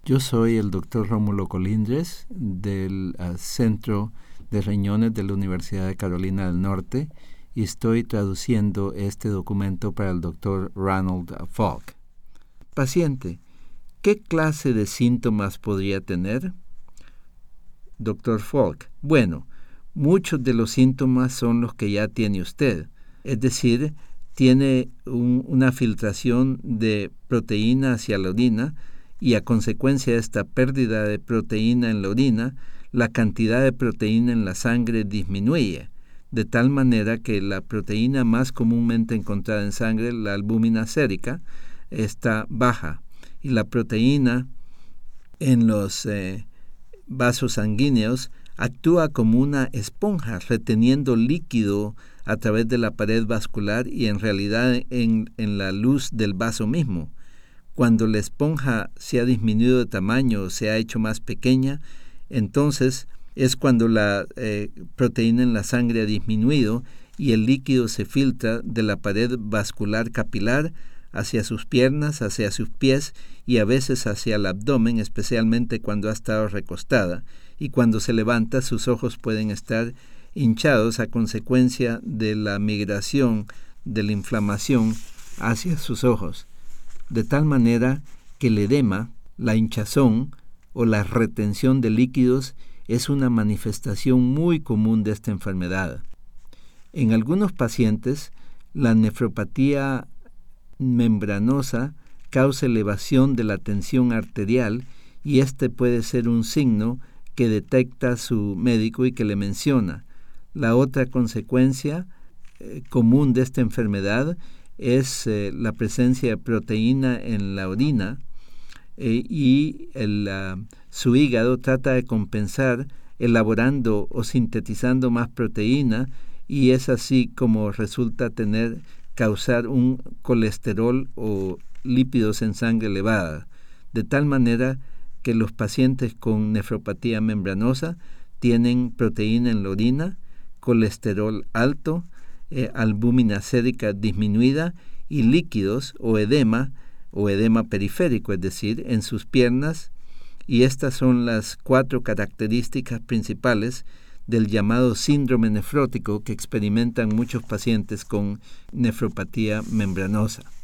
Yo soy el doctor Rómulo Colindres del Centro de Riñones de la Universidad de Carolina del Norte y estoy traduciendo este documento para el doctor Ronald Falk. Paciente, ¿qué clase de síntomas podría tener? Doctor Falk, bueno, muchos de los síntomas son los que ya tiene usted, es decir, tiene una filtración de proteína hacia la orina y a consecuencia de esta pérdida de proteína en la orina, la cantidad de proteína en la sangre disminuye, de tal manera que la proteína más comúnmente encontrada en sangre, la albúmina sérica, está baja y la proteína en los vasos sanguíneos actúa como una esponja reteniendo líquido a través de la pared vascular y en realidad en la luz del vaso mismo. Cuando la esponja se ha disminuido de tamaño o se ha hecho más pequeña, entonces es cuando la proteína en la sangre ha disminuido y el líquido se filtra de la pared vascular capilar hacia sus piernas, hacia sus pies y a veces hacia el abdomen, especialmente cuando ha estado recostada. Y cuando se levanta, sus ojos pueden estar hinchados a consecuencia de la migración de la inflamación hacia sus ojos. De tal manera que el edema, la hinchazón o la retención de líquidos es una manifestación muy común de esta enfermedad. En algunos pacientes, la nefropatía membranosa causa elevación de la tensión arterial y este puede ser un signo que detecta su médico y que le menciona. La otra consecuencia común de esta enfermedad es la presencia de proteína en la orina y su hígado trata de compensar elaborando o sintetizando más proteína y es así como resulta causar un colesterol o lípidos en sangre elevada, de tal manera que los pacientes con nefropatía membranosa tienen proteína en la orina, colesterol alto, albúmina sérica disminuida y líquidos o edema periférico, es decir, en sus piernas, y estas son las 4 características principales del llamado síndrome nefrótico que experimentan muchos pacientes con nefropatía membranosa.